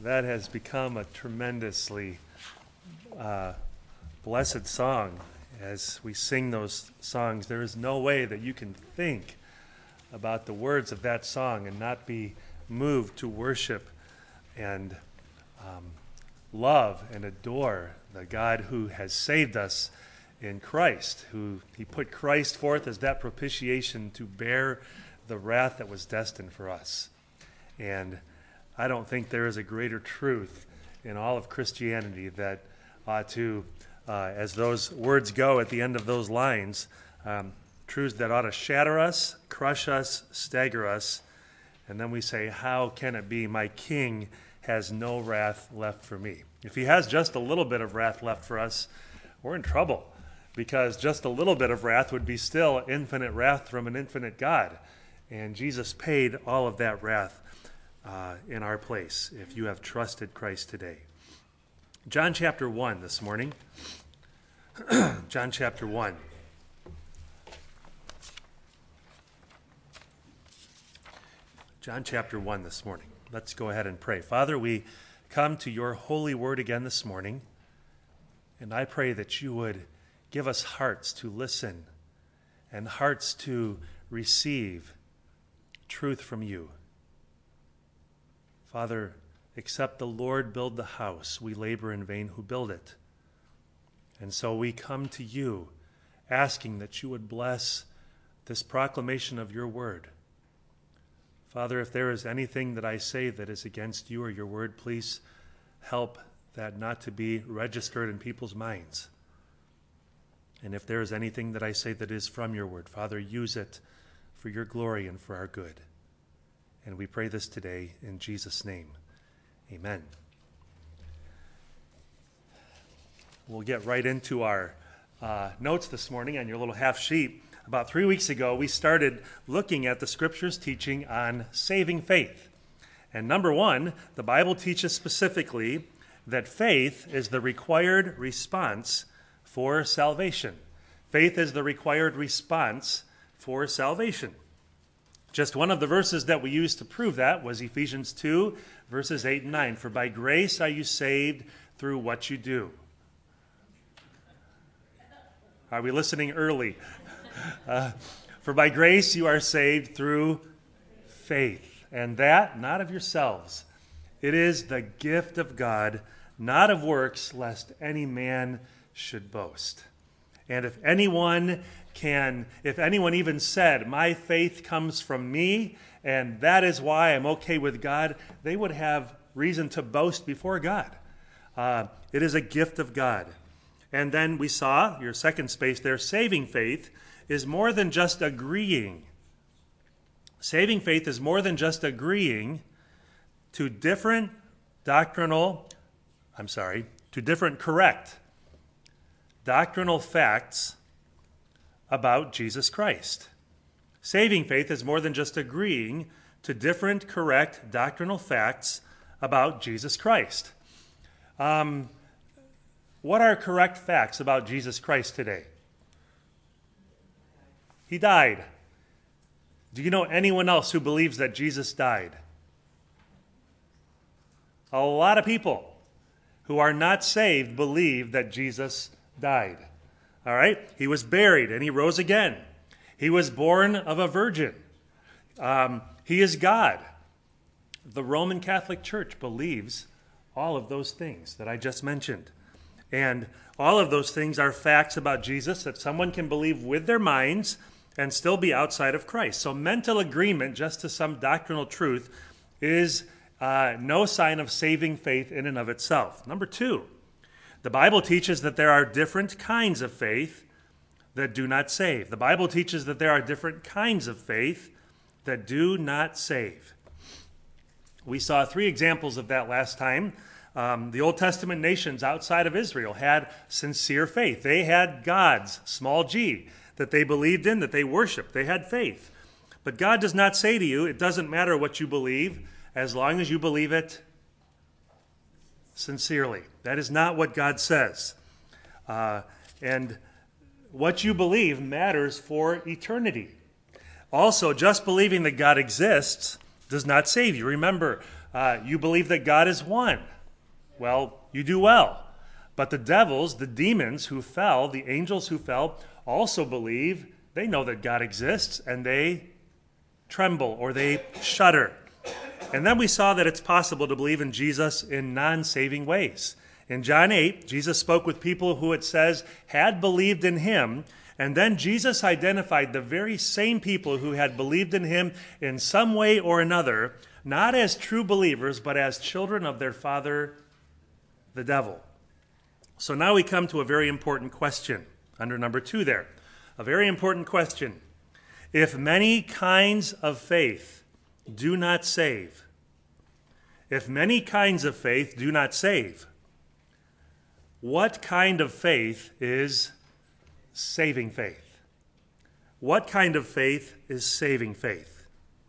That has become a tremendously blessed song. As we sing those songs, there is no way that you can think about the words of that song and not be moved to worship and love and adore the God who has saved us in Christ, who he put Christ forth as that propitiation to bear the wrath that was destined for us. And I don't think there is a greater truth in all of Christianity that ought to, as those words go at the end of those lines, truths that ought to shatter us, crush us, stagger us, and then we say, how can it be my King has no wrath left for me? If he has just a little bit of wrath left for us, we're in trouble, because just a little bit of wrath would be still infinite wrath from an infinite God. And Jesus paid all of that wrath in our place, if you have trusted Christ today. John chapter 1 this morning. John chapter 1. John chapter 1 this morning. Let's go ahead and pray. Father, we come to your holy word again this morning, and I pray that you would give us hearts to listen and hearts to receive truth from you. Father, except the Lord build the house, we labor in vain who build it. And so we come to you asking that you would bless this proclamation of your word. Father, if there is anything that I say that is against you or your word, please help that not to be registered in people's minds. And if there is anything that I say that is from your word, Father, use it for your glory and for our good. And we pray this today in Jesus' name. Amen. We'll get right into our notes this morning on your little half sheet. About 3 weeks ago, we started looking at the Scriptures teaching on saving faith. And number one, the Bible teaches specifically that faith is the required response for salvation. Faith is the required response for salvation. Just one of the verses that we used to prove that was Ephesians 2, verses 8 and 9. For by grace are you saved through what you do. Are we listening early? For by grace you are saved through faith, and that not of yourselves. It is the gift of God, not of works, lest any man should boast. And if anyone even said, my faith comes from me, and that is why I'm okay with God, they would have reason to boast before God. It is a gift of God. And then we saw, your second space there, saving faith is more than just agreeing. Saving faith is more than just agreeing to different correct doctrinal facts about Jesus Christ. Saving faith is more than just agreeing to different correct doctrinal facts about Jesus Christ. What are correct facts about Jesus Christ today? He died. Do you know anyone else who believes that Jesus died? A lot of people who are not saved believe that Jesus died. All right? He was buried and he rose again. He was born of a virgin. He is God. The Roman Catholic Church believes all of those things that I just mentioned. And all of those things are facts about Jesus that someone can believe with their minds and still be outside of Christ. So mental agreement just to some doctrinal truth is no sign of saving faith in and of itself. Number two, the Bible teaches that there are different kinds of faith that do not save. The Bible teaches that there are different kinds of faith that do not save. We saw 3 examples of that last time. The Old Testament nations outside of Israel had sincere faith. They had gods, small g, that they believed in, that they worshiped. They had faith. But God does not say to you, it doesn't matter what you believe, as long as you believe it sincerely. That is not what God says. And what you believe matters for eternity. Also, just believing that God exists does not save you. Remember, You believe that God is one. Well, you do well. But the devils, the demons who fell, the angels who fell, also believe, they know that God exists, and they tremble or they shudder. And then we saw that it's possible to believe in Jesus in non-saving ways. In John 8, Jesus spoke with people who, it says, had believed in him, and then Jesus identified the very same people who had believed in him in some way or another, not as true believers, but as children of their father, the devil. So now we come to a very important question under number 2 there. A very important question. If many kinds of faith do not save, if many kinds of faith do not save, what kind of faith is saving faith? What kind of faith is saving faith?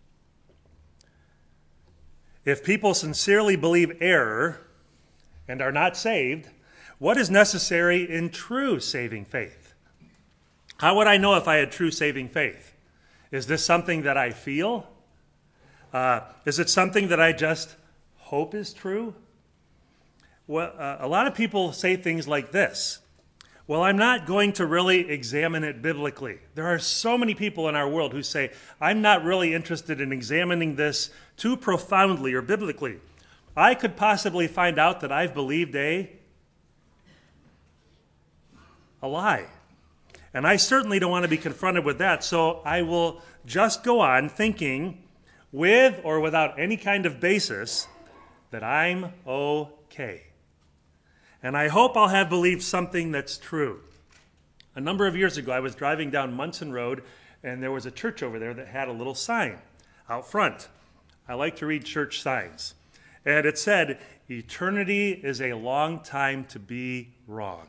If people sincerely believe error and are not saved, what is necessary in true saving faith? How would I know if I had true saving faith? Is this something that I feel? Is it something that I just hope is true? Well, a lot of people say things like this. Well, I'm not going to really examine it biblically. There are so many people in our world who say, I'm not really interested in examining this too profoundly or biblically. I could possibly find out that I've believed a lie. And I certainly don't want to be confronted with that, so I will just go on thinking, with or without any kind of basis, that I'm okay. And I hope I'll have believed something that's true. A number of years ago, I was driving down Munson Road, and there was a church over there that had a little sign out front. I like to read church signs. And it said, "Eternity is a long time to be wrong."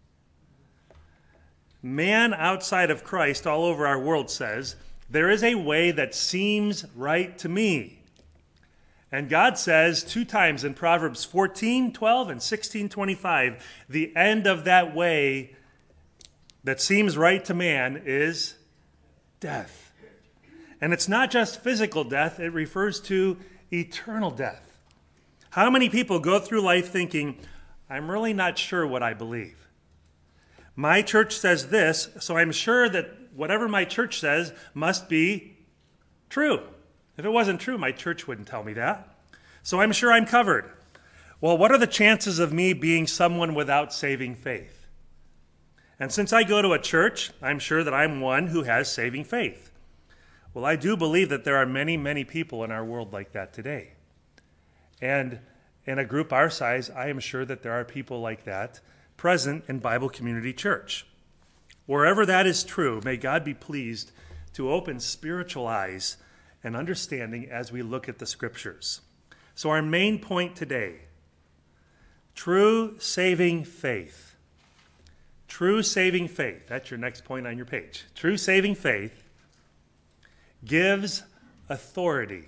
Man outside of Christ all over our world says, there is a way that seems right to me. And God says 2 times in Proverbs 14:12 and 16:25, the end of that way that seems right to man is death. And it's not just physical death, it refers to eternal death. How many people go through life thinking, I'm really not sure what I believe. My church says this, so I'm sure that whatever my church says must be true. If it wasn't true, my church wouldn't tell me that. So I'm sure I'm covered. Well, what are the chances of me being someone without saving faith? And since I go to a church, I'm sure that I'm one who has saving faith. Well, I do believe that there are many, many people in our world like that today. And in a group our size, I am sure that there are people like that present in Bible Community Church. Wherever that is true, may God be pleased to open spiritual eyes and understanding as we look at the scriptures. So our main point today, true saving faith. True saving faith, that's your next point on your page. True saving faith gives authority.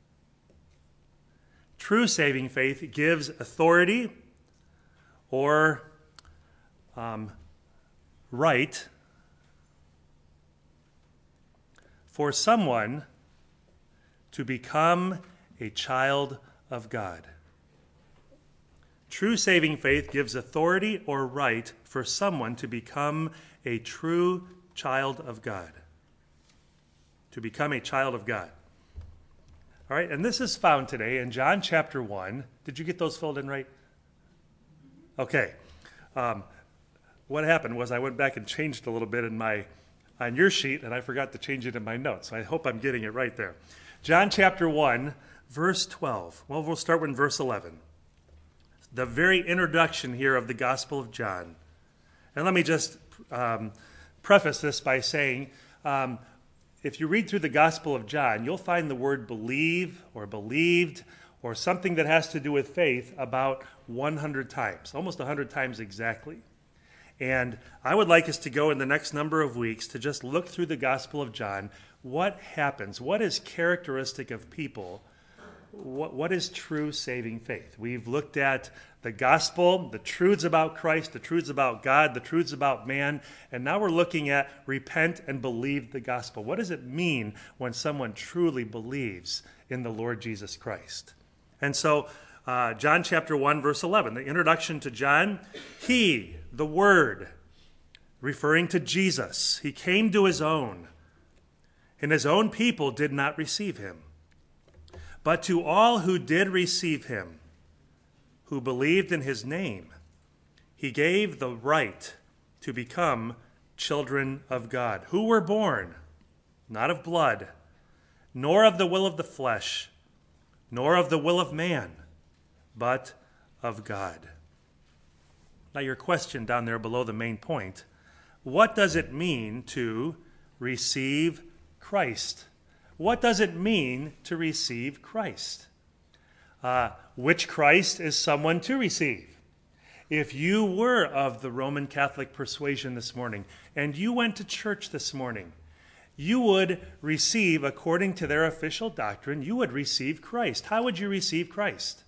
True saving faith gives authority or right for someone to become a child of God. True saving faith gives authority or right for someone to become a true child of God. To become a child of God. All right, and this is found today in John chapter 1. Did you get those filled in right? Okay. What happened was I went back and changed a little bit on your sheet, and I forgot to change it in my notes. So I hope I'm getting it right there. John chapter 1, verse 12. Well, we'll start with verse 11. The very introduction here of the Gospel of John. And let me just preface this by saying, if you read through the Gospel of John, you'll find the word believe or believed or something that has to do with faith about 100 times, almost 100 times exactly. And I would like us to go in the next number of weeks to just look through the Gospel of John. What happens? What is characteristic of people? What is true saving faith? We've looked at the gospel, the truths about Christ, the truths about God, the truths about man, and now we're looking at repent and believe the gospel. What does it mean when someone truly believes in the Lord Jesus Christ? And so John chapter 1, verse 11, the introduction to John, he, the Word, referring to Jesus, he came to his own, and his own people did not receive him. But to all who did receive him, who believed in his name, he gave the right to become children of God, who were born not of blood, nor of the will of the flesh, nor of the will of man, but of God. Now your question down there below the main point, what does it mean to receive Christ? What does it mean to receive Christ? Which Christ is someone to receive? If you were of the Roman Catholic persuasion this morning, and you went to church this morning, you would receive, according to their official doctrine, you would receive Christ. How would you receive Christ?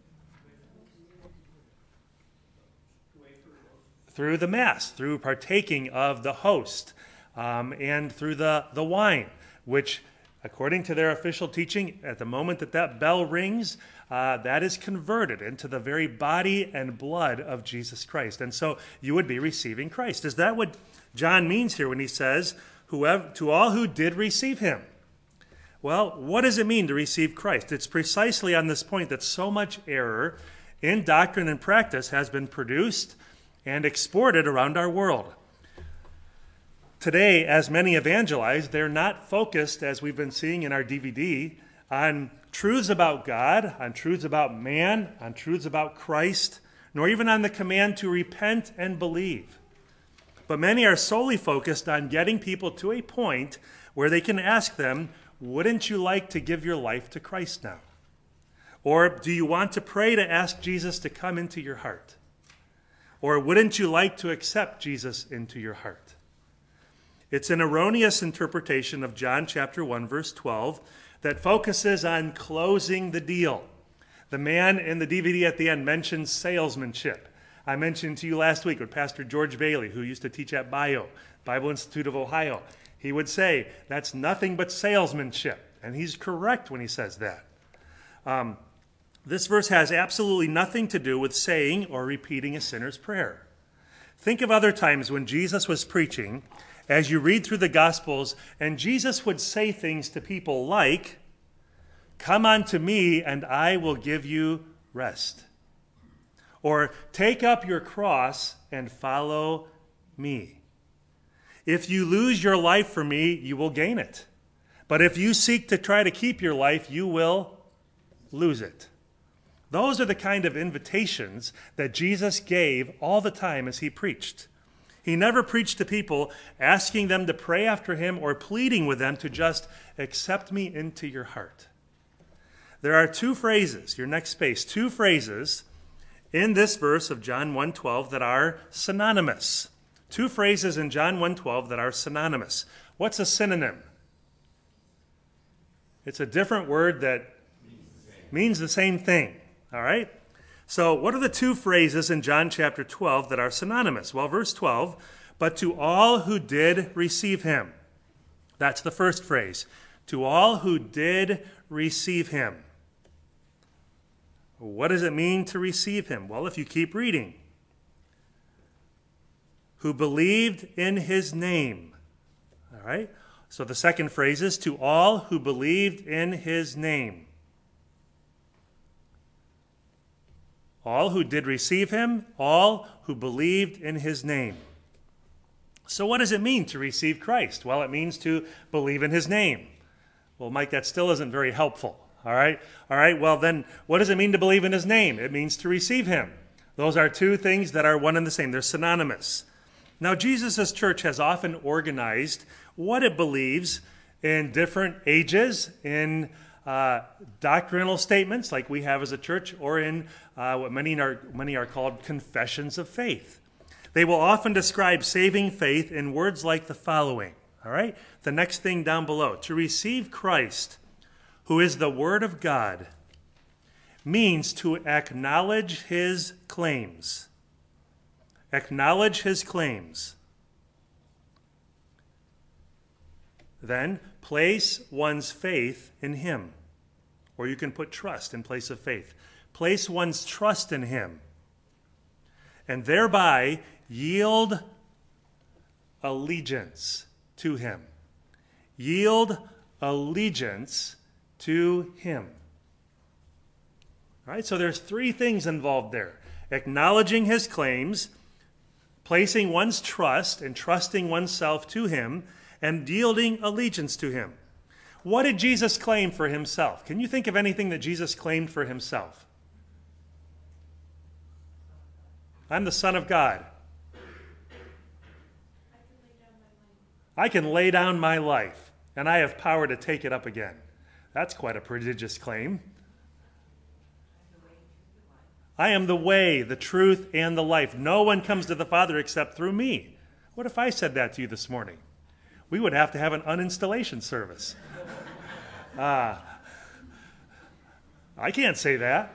Through the Mass, through partaking of the host, and through the wine, which, according to their official teaching, at the moment that that bell rings, that is converted into the very body and blood of Jesus Christ. And so you would be receiving Christ. Is that what John means here when he says, to all who did receive him? Well, what does it mean to receive Christ? It's precisely on this point that so much error in doctrine and practice has been produced and exported around our world. Today, as many evangelize, they're not focused, as we've been seeing in our DVD, on truths about God, on truths about man, on truths about Christ, nor even on the command to repent and believe. But many are solely focused on getting people to a point where they can ask them, wouldn't you like to give your life to Christ now? Or do you want to pray to ask Jesus to come into your heart? Or wouldn't you like to accept Jesus into your heart? It's an erroneous interpretation of John chapter 1, verse 12, that focuses on closing the deal. The man in the DVD at the end mentions salesmanship. I mentioned to you last week with Pastor George Bailey, who used to teach at Bible Institute of Ohio. He would say, that's nothing but salesmanship. And he's correct when he says that. This verse has absolutely nothing to do with saying or repeating a sinner's prayer. Think of other times when Jesus was preaching, as you read through the Gospels, and Jesus would say things to people like, come unto me and I will give you rest. Or take up your cross and follow me. If you lose your life for me, you will gain it. But if you seek to try to keep your life, you will lose it. Those are the kind of invitations that Jesus gave all the time as he preached. He never preached to people asking them to pray after him or pleading with them to just accept me into your heart. There are two phrases, your next space, two phrases in this verse of John 1:12 that are synonymous. Two phrases in John 1:12 that are synonymous. What's a synonym? It's a different word that means the same thing. All right? So what are the two phrases in John chapter 12 that are synonymous? Well, verse 12, but to all who did receive him. That's the first phrase. To all who did receive him. What does it mean to receive him? Well, if you keep reading. Who believed in his name. All right? So the second phrase is to all who believed in his name. All who did receive him, all who believed in his name. So what does it mean to receive Christ? Well, it means to believe in his name. Well, Mike, that still isn't very helpful. All right, well then, what does it mean to believe in his name? It means to receive him. Those are two things that are one and the same. They're synonymous. Now, Jesus' church has often organized what it believes in different ages, in doctrinal statements like we have as a church, or in what many are called confessions of faith. They will often describe saving faith in words like the following. All right? The next thing down below. To receive Christ, who is the Word of God, means to acknowledge his claims. Acknowledge his claims. Then place one's faith in him, or you can put trust in place of faith. Place one's trust in him, and thereby yield allegiance to him. Yield allegiance to him. All right, so there's three things involved there. Acknowledging his claims, placing one's trust and trusting oneself to him, and yielding allegiance to him. What did Jesus claim for himself? Can you think of anything that Jesus claimed for himself? I'm the Son of God. I can lay down my life, and I have power to take it up again. That's quite a prodigious claim. I am the way, the truth, and the life. No one comes to the Father except through me. What if I said that to you this morning? We would have to have an uninstallation service. I can't say that.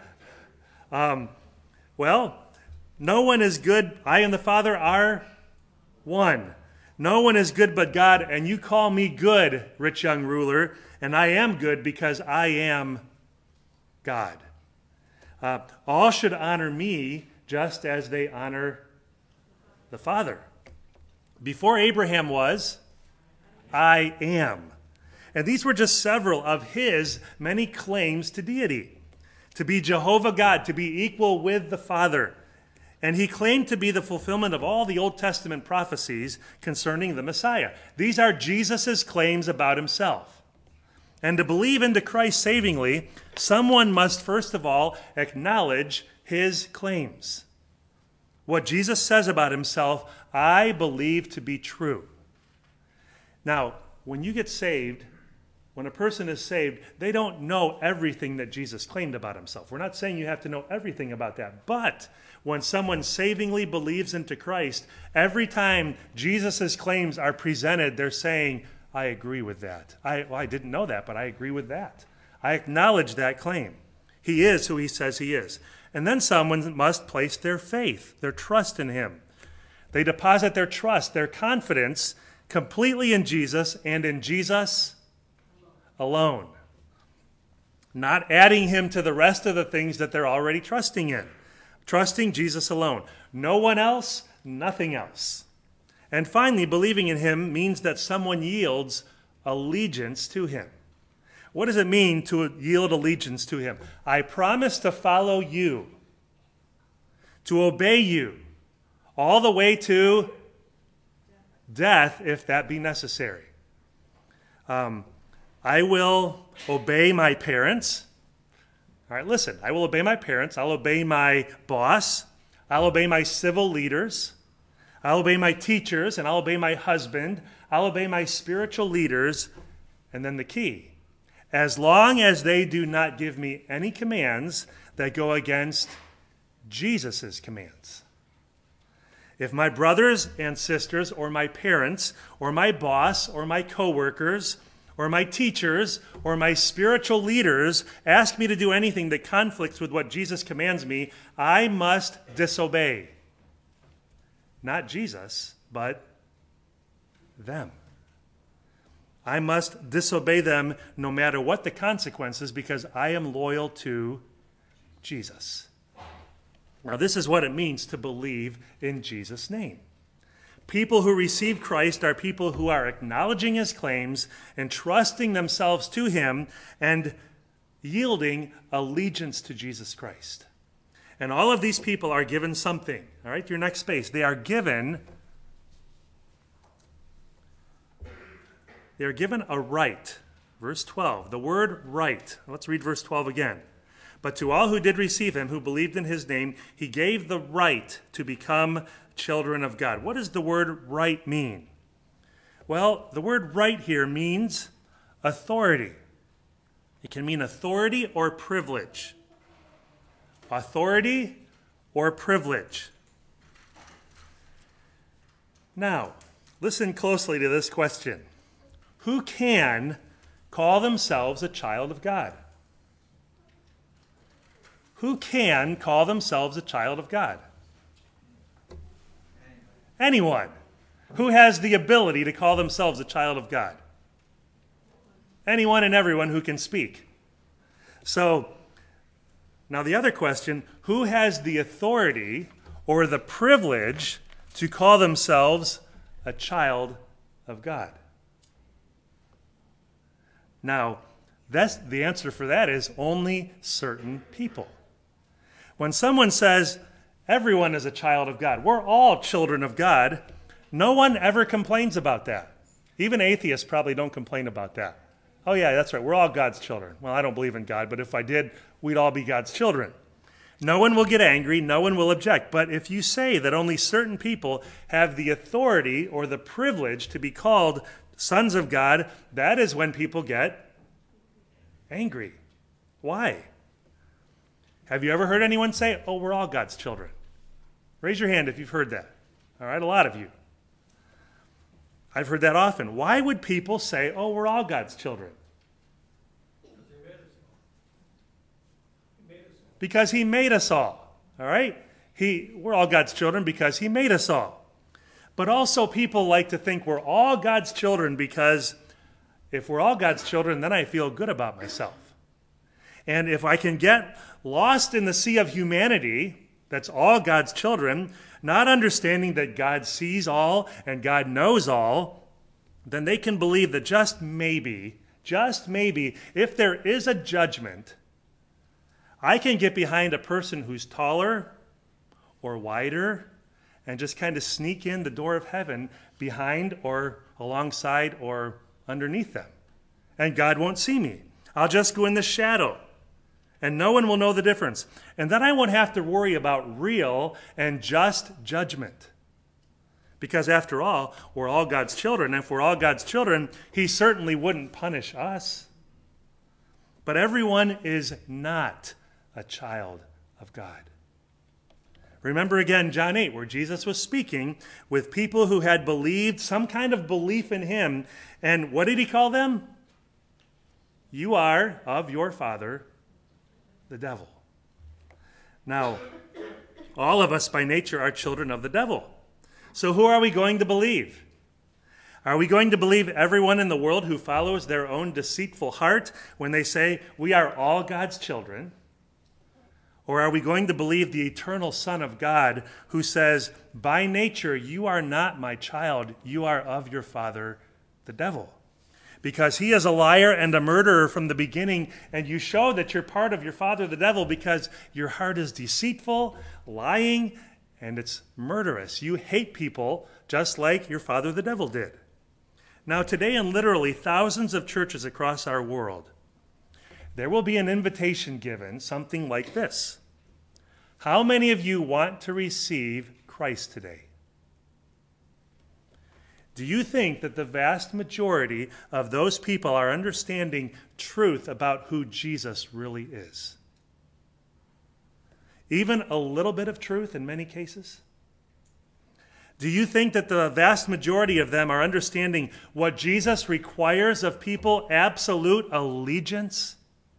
Well, no one is good. I and the Father are one. No one is good but God, and you call me good, rich young ruler, and I am good because I am God. All should honor me just as they honor the Father. Before Abraham was, I am. And these were just several of his many claims to deity. To be Jehovah God, to be equal with the Father. And he claimed to be the fulfillment of all the Old Testament prophecies concerning the Messiah. These are Jesus' claims about himself. And to believe into Christ savingly, someone must first of all acknowledge his claims. What Jesus says about himself, I believe to be true. Now, when you get saved, when a person is saved, they don't know everything that Jesus claimed about himself. We're not saying you have to know everything about that. But when someone savingly believes into Christ, every time Jesus' claims are presented, they're saying, I agree with that. I didn't know that, but I agree with that. I acknowledge that claim. He is who he says he is. And then someone must place their faith, their trust in him. They deposit their trust, their confidence completely in Jesus and in Jesus alone. Not adding him to the rest of the things that they're already trusting in. Trusting Jesus alone. No one else, nothing else. And finally, believing in him means that someone yields allegiance to him. What does it mean to yield allegiance to him? I promise to follow you, to obey you, all the way to death, if that be necessary. I will obey my parents. All right, listen, I will obey my parents. I'll obey my boss. I'll obey my civil leaders. I'll obey my teachers, and I'll obey my husband. I'll obey my spiritual leaders. And then the key, as long as they do not give me any commands that go against Jesus' commands. If my brothers and sisters or my parents or my boss or my coworkers or my teachers or my spiritual leaders ask me to do anything that conflicts with what Jesus commands me, I must disobey. Not Jesus, but them. I must disobey them no matter what the consequences because I am loyal to Jesus. Now, this is what it means to believe in Jesus' name. People who receive Christ are people who are acknowledging his claims and trusting themselves to him and yielding allegiance to Jesus Christ. And all of these people are given something. All right, your next space. They are given a right. Verse 12, the word right. Let's read verse 12 again. But to all who did receive him, who believed in his name, he gave the right to become children of God. What does the word right mean? Well, the word right here means authority. It can mean authority or privilege. Authority or privilege. Now, listen closely to this question. Who can call themselves a child of God? Who can call themselves a child of God? Anyone. Who has the ability to call themselves a child of God? Anyone and everyone who can speak. So, now the other question, who has the authority or the privilege to call themselves a child of God? Now, the answer for that is only certain people. When someone says, everyone is a child of God, we're all children of God, no one ever complains about that. Even atheists probably don't complain about that. Oh yeah, that's right, we're all God's children. Well, I don't believe in God, but if I did, we'd all be God's children. No one will get angry, no one will object. But if you say that only certain people have the authority or the privilege to be called sons of God, that is when people get angry. Why? Have you ever heard anyone say, oh, we're all God's children? Raise your hand if you've heard that. All right, a lot of you. I've heard that often. Why would people say, oh, we're all God's children? Because he made us all. All right? We're all God's children because he made us all. But also people like to think we're all God's children because if we're all God's children, then I feel good about myself. And if I can get lost in the sea of humanity, that's all God's children, not understanding that God sees all and God knows all, then they can believe that just maybe, if there is a judgment, I can get behind a person who's taller or wider and just kind of sneak in the door of heaven behind or alongside or underneath them. And God won't see me. I'll just go in the shadow. And no one will know the difference. And then I won't have to worry about real and just judgment. Because after all, we're all God's children. If we're all God's children, he certainly wouldn't punish us. But everyone is not a child of God. Remember again John 8, where Jesus was speaking with people who had believed some kind of belief in him. And what did he call them? You are of your father, the devil. Now, all of us by nature are children of the devil. So who are we going to believe? Are we going to believe everyone in the world who follows their own deceitful heart when they say we are all God's children? Or are we going to believe the eternal Son of God who says, by nature you are not my child, you are of your father, the devil? Because he is a liar and a murderer from the beginning, and you show that you're part of your father, the devil, because your heart is deceitful, lying, and it's murderous. You hate people just like your father, the devil, did. Now, today in literally thousands of churches across our world, there will be an invitation given, something like this. How many of you want to receive Christ today? Do you think that the vast majority of those people are understanding truth about who Jesus really is? Even a little bit of truth in many cases? Do you think that the vast majority of them are understanding what Jesus requires of people, absolute allegiance?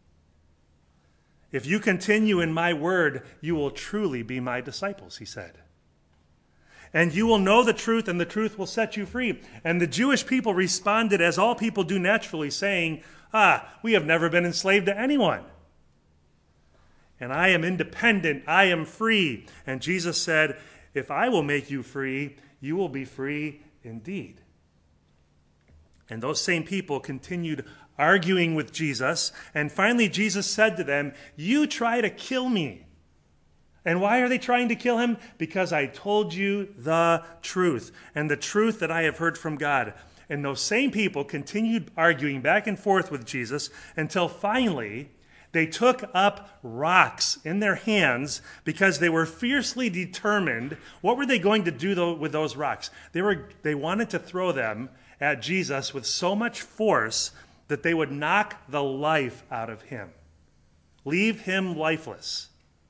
If you continue in my word, you will truly be my disciples, he said. And you will know the truth, and the truth will set you free. And the Jewish people responded as all people do naturally, saying, we have never been enslaved to anyone. And I am independent, I am free. And Jesus said, if I will make you free, you will be free indeed. And those same people continued arguing with Jesus. And finally, Jesus said to them, you try to kill me. And why are they trying to kill him? Because I told you the truth, and the truth that I have heard from God. And those same people continued arguing back and forth with Jesus until finally they took up rocks in their hands because they were fiercely determined. What were they going to do with those rocks? They wanted to throw them at Jesus with so much force that they would knock the life out of him, leave him lifeless.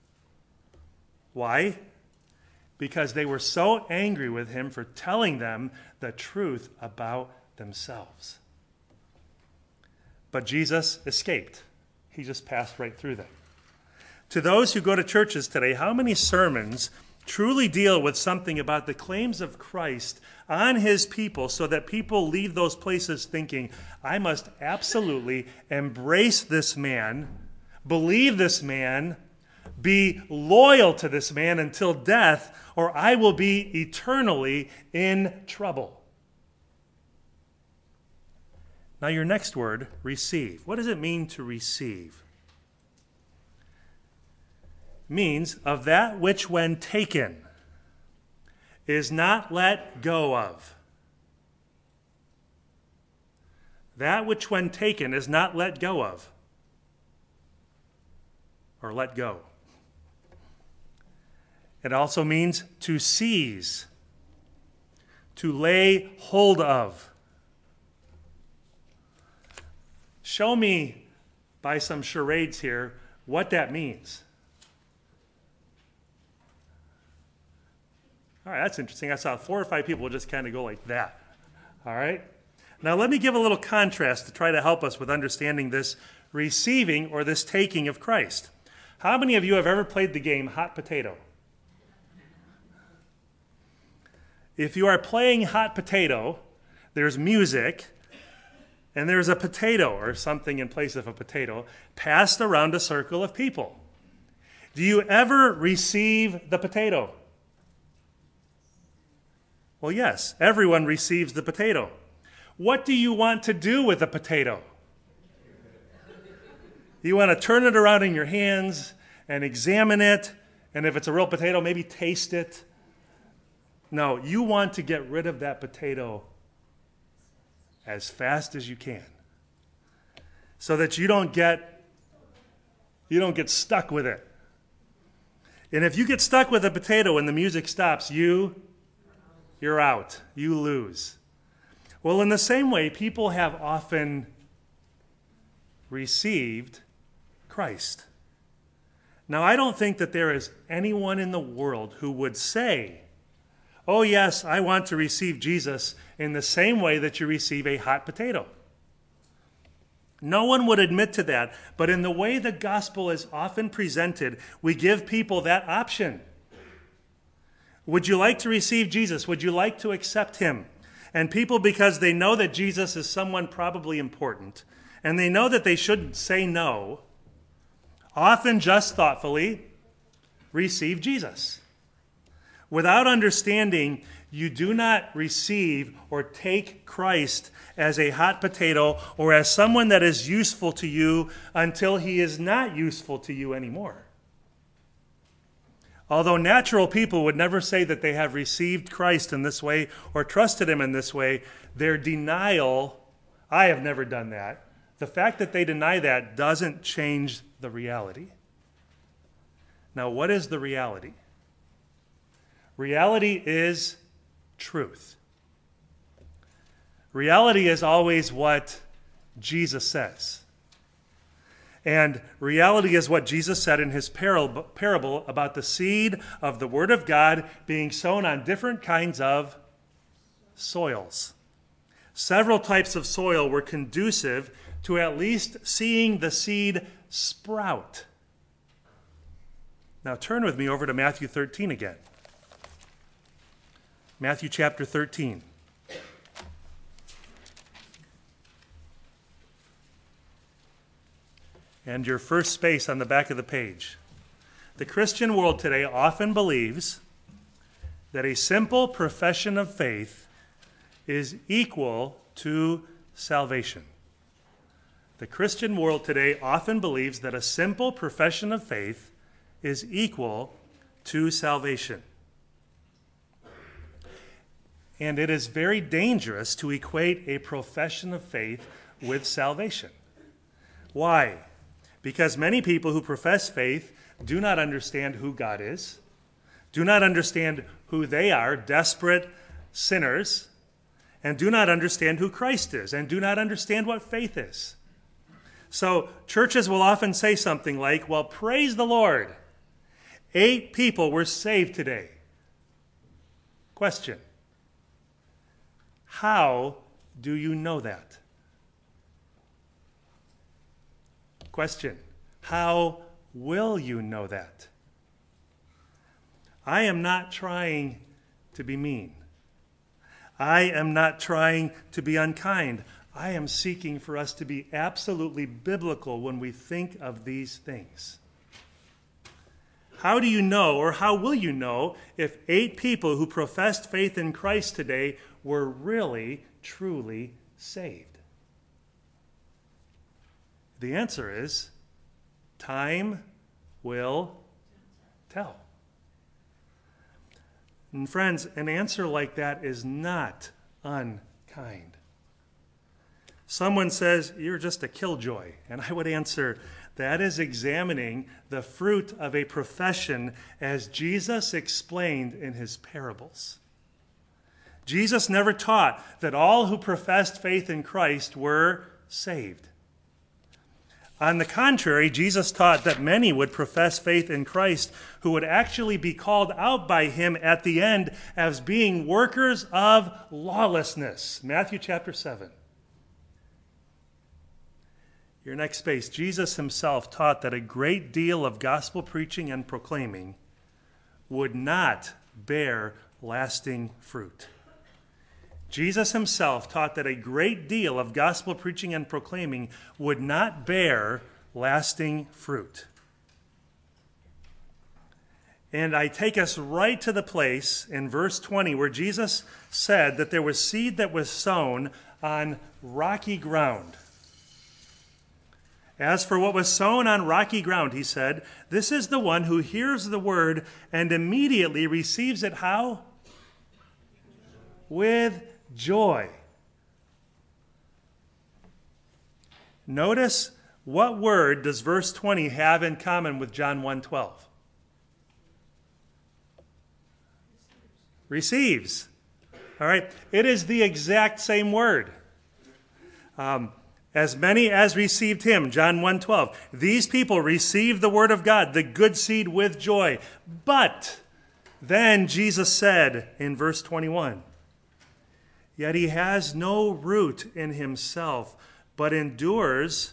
Why? Because they were so angry with him for telling them the truth about themselves. But Jesus escaped. He just passed right through them. To those who go to churches today, how many sermons truly deal with something about the claims of Christ on his people so that people leave those places thinking, I must absolutely embrace this man, believe this man, be loyal to this man until death, or I will be eternally in trouble. Now your next word, receive. What does it mean to receive? It means of that which when taken is not let go of. That which when taken is not let go of. Or let go. It also means to seize, to lay hold of. Show me by some charades here what that means. All right, that's interesting. I saw 4 or 5 people just kind of go like that. All right? Now let me give a little contrast to try to help us with understanding this receiving or this taking of Christ. How many of you have ever played the game Hot Potato? If you are playing Hot Potato, there's music, and there's a potato or something in place of a potato passed around a circle of people. Do you ever receive the potato? Well, yes, everyone receives the potato. What do you want to do with the potato? You want to turn it around in your hands and examine it, and if it's a real potato, maybe taste it. No, you want to get rid of that potato as fast as you can so that you don't get stuck with it. And if you get stuck with a potato and the music stops, you're out. You lose. Well, in the same way, people have often received Christ. Now, I don't think that there is anyone in the world who would say, oh, yes, I want to receive Jesus in the same way that you receive a hot potato. No one would admit to that, but in the way the gospel is often presented, we give people that option. Would you like to receive Jesus? Would you like to accept him? And people, because they know that Jesus is someone probably important, and they know that they shouldn't say no, often just thoughtfully receive Jesus. Without understanding, you do not receive or take Christ as a hot potato or as someone that is useful to you until he is not useful to you anymore. Although natural people would never say that they have received Christ in this way or trusted him in this way, their denial, I have never done that. The fact that they deny that doesn't change the reality. Now, what is the reality? Reality is truth. Reality is always what Jesus says. And reality is what Jesus said in his parable about the seed of the Word of God being sown on different kinds of soils. Several types of soil were conducive to at least seeing the seed sprout. Now turn with me over to Matthew 13 again. Matthew chapter 13. And your first space on the back of the page. The Christian world today often believes that a simple profession of faith is equal to salvation. The Christian world today often believes that a simple profession of faith is equal to salvation. And it is very dangerous to equate a profession of faith with salvation. Why? Because many people who profess faith do not understand who God is, do not understand who they are, desperate sinners, and do not understand who Christ is, and do not understand what faith is. So churches will often say something like, well, praise the Lord. 8 people were saved today. Question. How do you know that? Question. How will you know that? I am not trying to be mean. I am not trying to be unkind. I am seeking for us to be absolutely biblical when we think of these things. How do you know, or how will you know, if 8 people who professed faith in Christ today were really, truly saved? The answer is, time will tell. And friends, an answer like that is not unkind. Someone says, you're just a killjoy. And I would answer, that is examining the fruit of a profession as Jesus explained in his parables. Jesus never taught that all who professed faith in Christ were saved. On the contrary, Jesus taught that many would profess faith in Christ who would actually be called out by him at the end as being workers of lawlessness. Matthew chapter 7. Your next space. Jesus himself taught that a great deal of gospel preaching and proclaiming would not bear lasting fruit. Jesus himself taught that a great deal of gospel preaching and proclaiming would not bear lasting fruit. And I take us right to the place in verse 20 where Jesus said that there was seed that was sown on rocky ground. As for what was sown on rocky ground, he said, this is the one who hears the word and immediately receives it how? With joy. Notice, what word does verse 20 have in common with John 1:12? Receives. All right. It is the exact same word. As many as received him, John 1:12. These people received the word of God, the good seed, with joy. But then Jesus said in verse 21, yet he has no root in himself, but endures.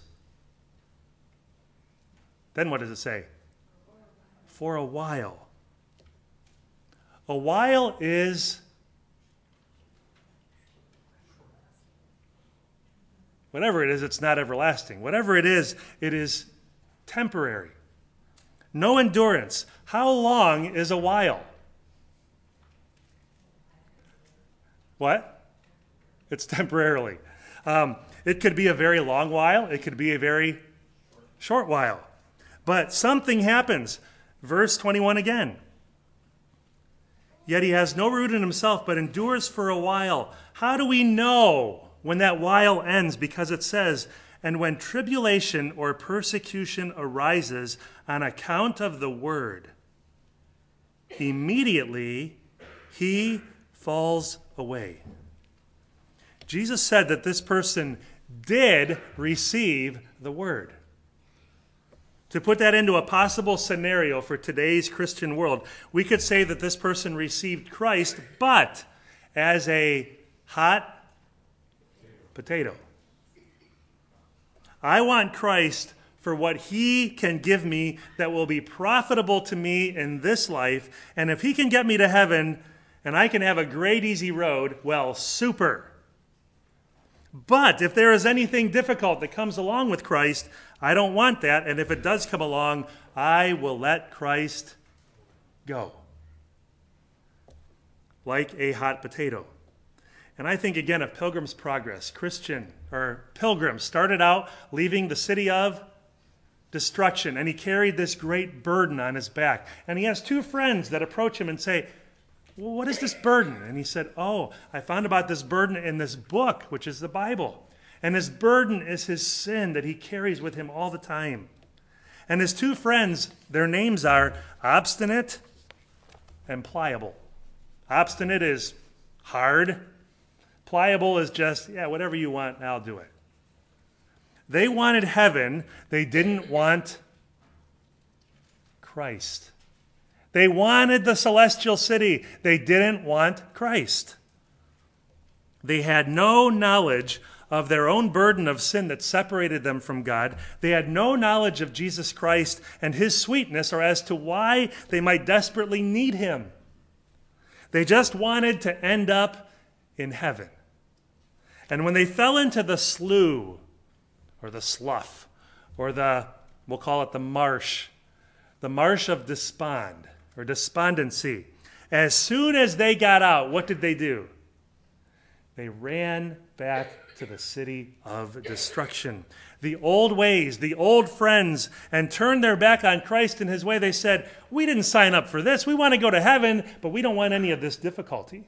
Then what does it say? For a while. A while is whatever it is, it's not everlasting. Whatever it is temporary. No endurance. How long is a while? What? It's temporarily. It could be a very long while. It could be a very short while. But something happens. Verse 21 again. Yet he has no root in himself, but endures for a while. How do we know when that while ends? Because it says, and when tribulation or persecution arises on account of the word, immediately he falls away. Jesus said that this person did receive the word. To put that into a possible scenario for today's Christian world, we could say that this person received Christ, but as a hot potato. I want Christ for what he can give me that will be profitable to me in this life, and if he can get me to heaven and I can have a great easy road, well, super. But if there is anything difficult that comes along with Christ, I don't want that. And if it does come along, I will let Christ go. Like a hot potato. And I think again of Pilgrim's Progress. Pilgrim started out leaving the city of destruction. And he carried this great burden on his back. And he has 2 friends that approach him and say, well, what is this burden? And he said, oh, I found about this burden in this book, which is the Bible. And his burden is his sin that he carries with him all the time. And his 2 friends, their names are Obstinate and Pliable. Obstinate is hard. Pliable is just, yeah, whatever you want, I'll do it. They wanted heaven. They didn't want Christ. They wanted the celestial city. They didn't want Christ. They had no knowledge of their own burden of sin that separated them from God. They had no knowledge of Jesus Christ and his sweetness, or as to why they might desperately need him. They just wanted to end up in heaven. And when they fell into the slough, or the slough, or we'll call it the marsh of despond, or despondency, as soon as they got out, what did they do? They ran back to the city of destruction. The old ways, the old friends, and turned their back on Christ and his way. They said, we didn't sign up for this. We want to go to heaven, but we don't want any of this difficulty.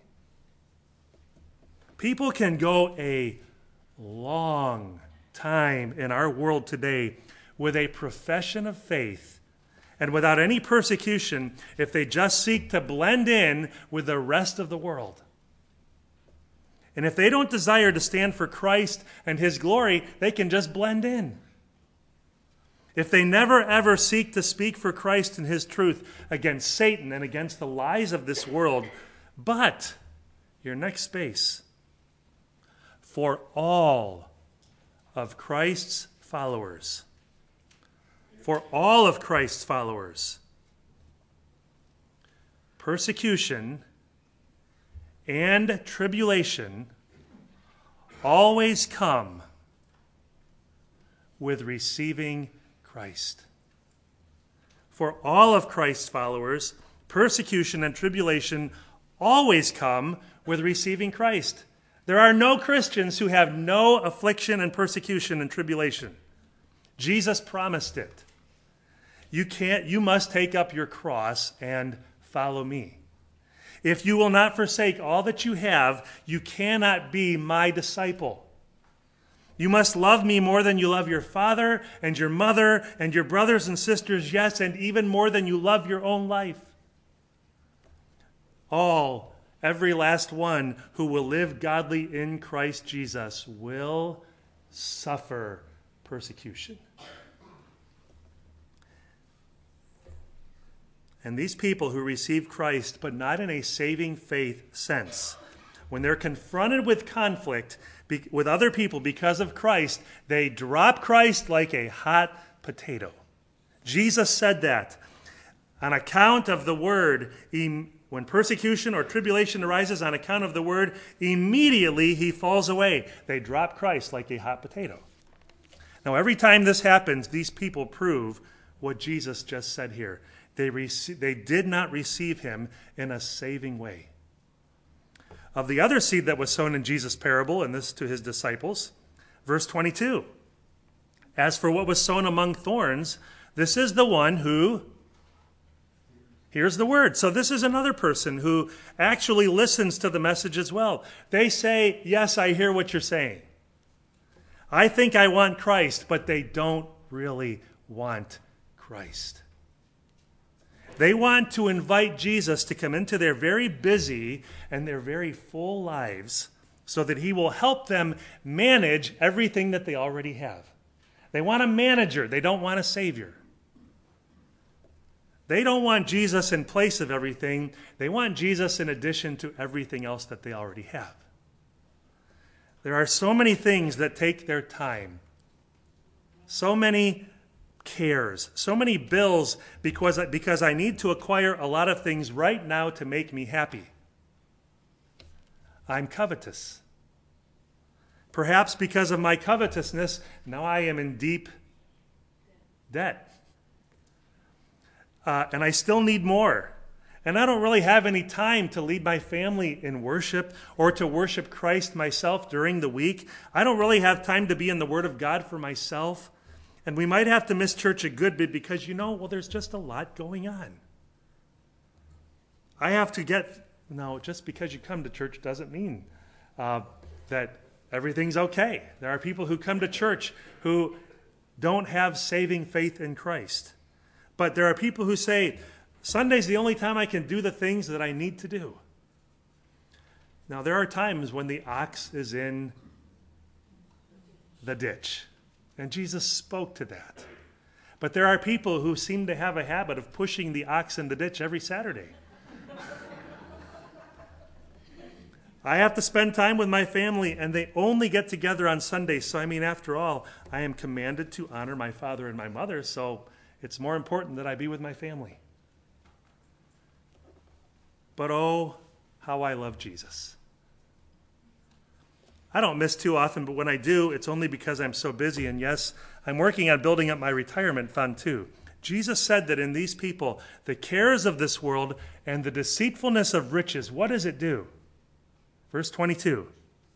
People can go a long time in our world today with a profession of faith and without any persecution if they just seek to blend in with the rest of the world. And if they don't desire to stand for Christ and his glory, they can just blend in. If they never ever seek to speak for Christ and his truth against Satan and against the lies of this world, but, your next space, for all of Christ's followers. For all of Christ's followers. Persecution and tribulation always come with receiving Christ. For all of Christ's followers, persecution and tribulation always come with receiving Christ. There are no Christians who have no affliction and persecution and tribulation. Jesus promised it. You must take up your cross and follow me. If you will not forsake all that you have, you cannot be my disciple. You must love me more than you love your father and your mother and your brothers and sisters, yes, and even more than you love your own life. Every last one who will live godly in Christ Jesus will suffer persecution. And these people who receive Christ, but not in a saving faith sense, when they're confronted with conflict with other people because of Christ, they drop Christ like a hot potato. Jesus said that on account of the word, when persecution or tribulation arises on account of the word, immediately he falls away. They drop Christ like a hot potato. Now, every time this happens, these people prove what Jesus just said here. They did not receive him in a saving way. Of the other seed that was sown in Jesus' parable, and this to his disciples, verse 22. As for what was sown among thorns, this is the one who hears the word. So this is another person who actually listens to the message as well. They say, yes, I hear what you're saying. I think I want Christ, but they don't really want Christ. They want to invite Jesus to come into their very busy and their very full lives so that he will help them manage everything that they already have. They want a manager. They don't want a savior. They don't want Jesus in place of everything. They want Jesus in addition to everything else that they already have. There are so many things that take their time. So many cares, so many bills because I need to acquire a lot of things right now to make me happy. I'm covetous. Perhaps because of my covetousness, now I am in deep debt. And I still need more. And I don't really have any time to lead my family in worship or to worship Christ myself during the week. I don't really have time to be in the Word of God for myself. And we might have to miss church a good bit because, there's just a lot going on. I have to just because you come to church doesn't mean that everything's okay. There are people who come to church who don't have saving faith in Christ. But there are people who say, Sunday's the only time I can do the things that I need to do. Now, there are times when the ox is in the ditch. And Jesus spoke to that. But there are people who seem to have a habit of pushing the ox in the ditch every Saturday. I have to spend time with my family, and they only get together on Sundays. So, after all, I am commanded to honor my father and my mother, so it's more important that I be with my family. But oh, how I love Jesus. I don't miss too often, but when I do, it's only because I'm so busy. And yes, I'm working on building up my retirement fund too. Jesus said that in these people, the cares of this world and the deceitfulness of riches, what does it do? Verse 22.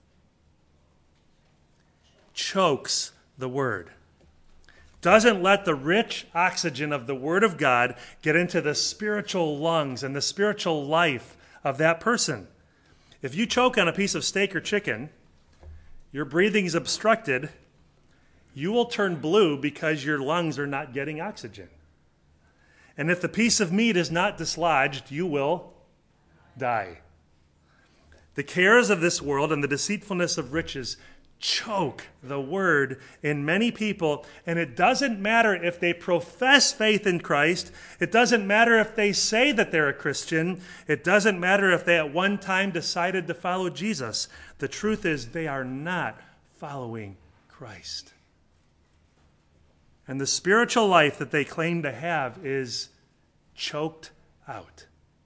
Chokes the word. Doesn't let the rich oxygen of the word of God get into the spiritual lungs and the spiritual life of that person. If you choke on a piece of steak or chicken, your breathing is obstructed, you will turn blue because your lungs are not getting oxygen. And if the piece of meat is not dislodged, you will die. The cares of this world and the deceitfulness of riches choke the word in many people, and it doesn't matter if they profess faith in Christ. It doesn't matter if they say that they're a Christian. It doesn't matter if they at one time decided to follow Jesus. The truth is they are not following Christ. And the spiritual life that they claim to have is choked out.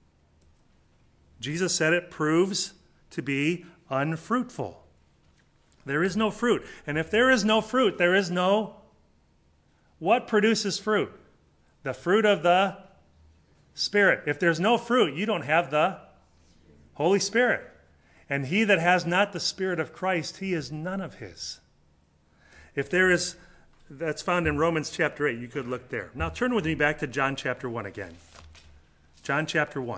Jesus said it proves to be unfruitful. There is no fruit. And if there is no fruit, there is no... What produces fruit? The fruit of the Spirit. If there's no fruit, you don't have the Holy Spirit. And he that has not the Spirit of Christ, he is none of his. If there is... That's found in Romans chapter 8. You could look there. Now turn with me back to John chapter 1 again. John chapter 1.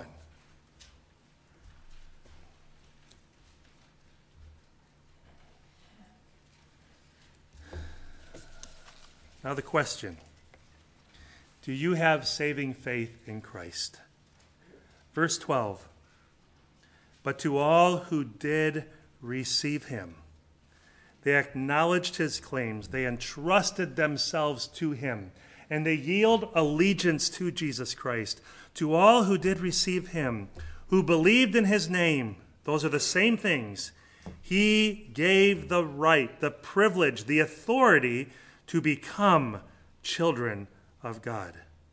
Now the question, do you have saving faith in Christ? Verse 12, but to all who did receive him, they acknowledged his claims, they entrusted themselves to him, and they yield allegiance to Jesus Christ. To all who did receive him, who believed in his name, those are the same things, he gave the right, the privilege, the authority to become children of God.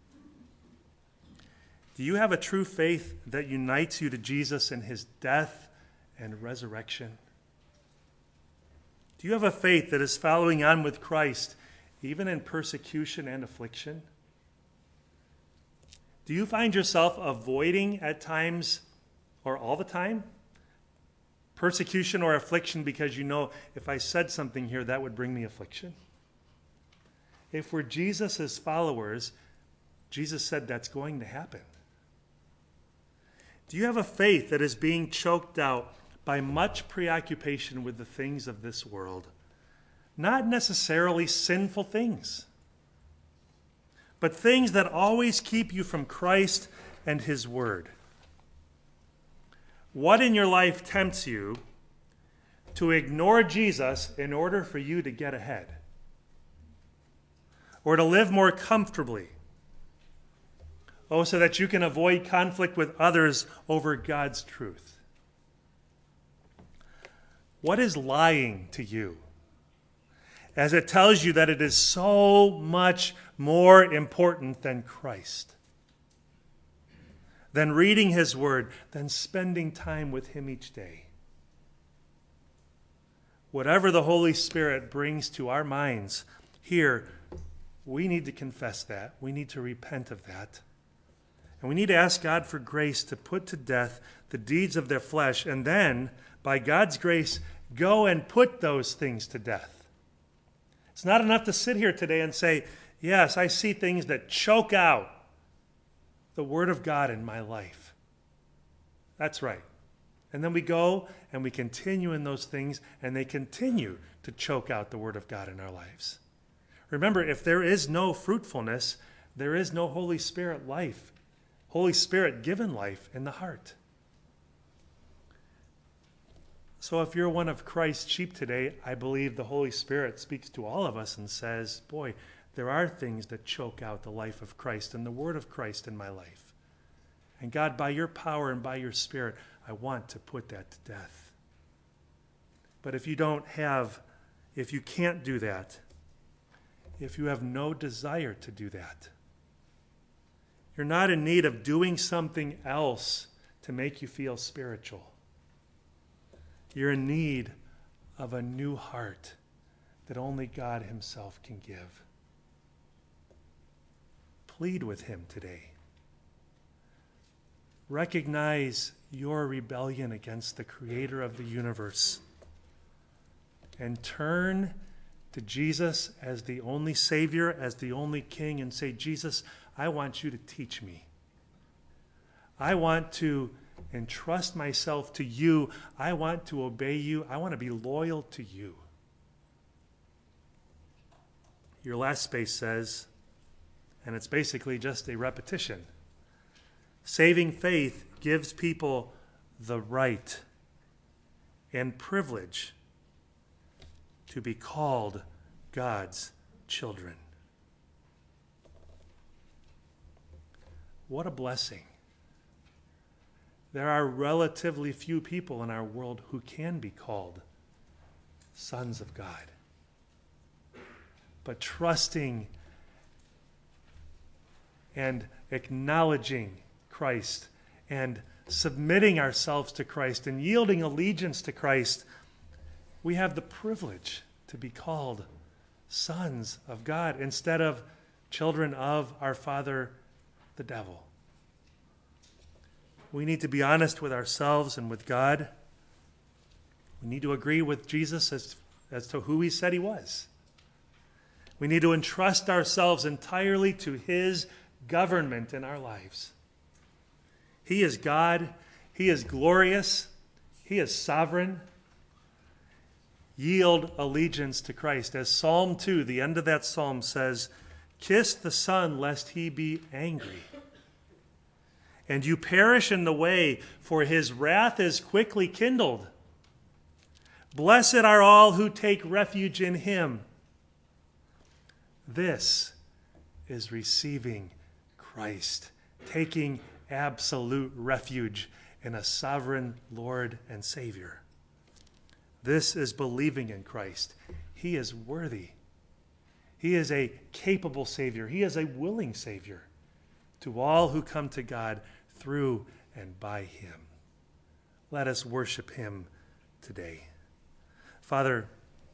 Do you have a true faith that unites you to Jesus in his death and resurrection? Do you have a faith that is following on with Christ, even in persecution and affliction? Do you find yourself avoiding at times or all the time persecution or affliction because you know if I said something here, that would bring me affliction? If we're Jesus' followers, Jesus said that's going to happen. Do you have a faith that is being choked out by much preoccupation with the things of this world? Not necessarily sinful things, but things that always keep you from Christ and his word. What in your life tempts you to ignore Jesus in order for you to get ahead? Or to live more comfortably? Oh, so that you can avoid conflict with others over God's truth. What is lying to you? As it tells you that it is so much more important than Christ, than reading his word, than spending time with him each day. Whatever the Holy Spirit brings to our minds here, we need to confess that. We need to repent of that. And we need to ask God for grace to put to death the deeds of their flesh, and then, by God's grace, go and put those things to death. It's not enough to sit here today and say, yes, I see things that choke out the Word of God in my life. That's right. And then we go and we continue in those things, and they continue to choke out the Word of God in our lives. Remember, if there is no fruitfulness, there is no Holy Spirit life, Holy Spirit given life in the heart. So if you're one of Christ's sheep today, I believe the Holy Spirit speaks to all of us and says, boy, there are things that choke out the life of Christ and the word of Christ in my life. And God, by your power and by your Spirit, I want to put that to death. But if you can't do that, if you have no desire to do that, you're not in need of doing something else to make you feel spiritual. You're in need of a new heart that only God himself can give. Plead with him today. Recognize your rebellion against the creator of the universe and turn to Jesus as the only Savior, as the only King, and say, Jesus, I want you to teach me. I want to entrust myself to you. I want to obey you. I want to be loyal to you. Your last space says, and it's basically just a repetition, saving faith gives people the right and privilege to be called God's children. What a blessing. There are relatively few people in our world who can be called sons of God. But trusting and acknowledging Christ and submitting ourselves to Christ and yielding allegiance to Christ, we have the privilege to be called sons of God instead of children of our father, the devil. We need to be honest with ourselves and with God. We need to agree with Jesus as to who he said he was. We need to entrust ourselves entirely to his government in our lives. He is God. He is glorious. He is sovereign. Yield allegiance to Christ. As Psalm 2, the end of that psalm says, kiss the Son lest he be angry, and you perish in the way, for his wrath is quickly kindled. Blessed are all who take refuge in him. This is receiving Christ, taking absolute refuge in a sovereign Lord and Savior. This is believing in Christ. He is worthy. He is a capable Savior. He is a willing Savior to all who come to God through and by him. Let us worship him today. Father,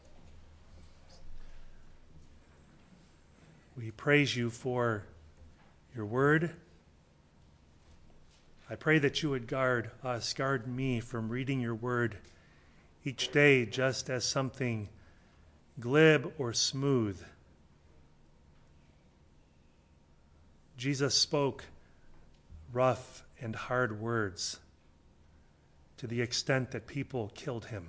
we praise you for your word. I pray that you would guard us, guard me from reading your word each day just as something glib or smooth. Jesus spoke rough and hard words to the extent that people killed him.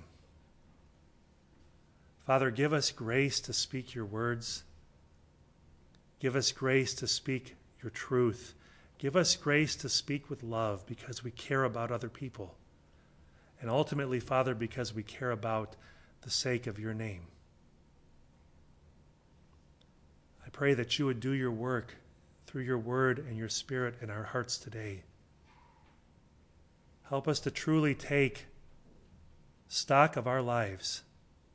Father, give us grace to speak your words. Give us grace to speak your truth. Give us grace to speak with love because we care about other people. And ultimately, Father, because we care about the sake of your name. I pray that you would do your work through your word and your spirit in our hearts today. Help us to truly take stock of our lives.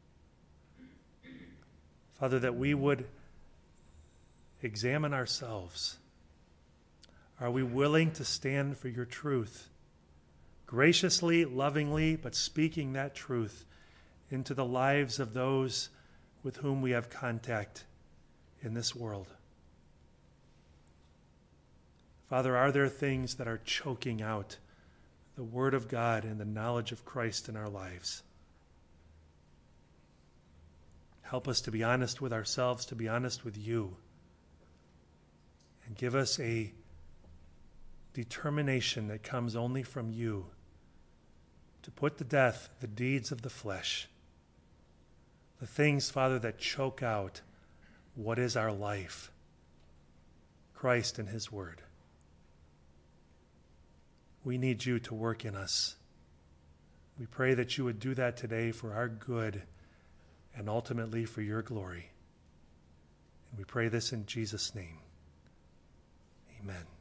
Father, that we would examine ourselves. Are we willing to stand for your truth? Graciously, lovingly, but speaking that truth into the lives of those with whom we have contact in this world. Father, are there things that are choking out the Word of God and the knowledge of Christ in our lives? Help us to be honest with ourselves, to be honest with you, and give us a determination that comes only from you to put to death the deeds of the flesh, the things, Father, that choke out what is our life, Christ and his word. We need you to work in us. We pray that you would do that today for our good and ultimately for your glory. And we pray this in Jesus' name. Amen.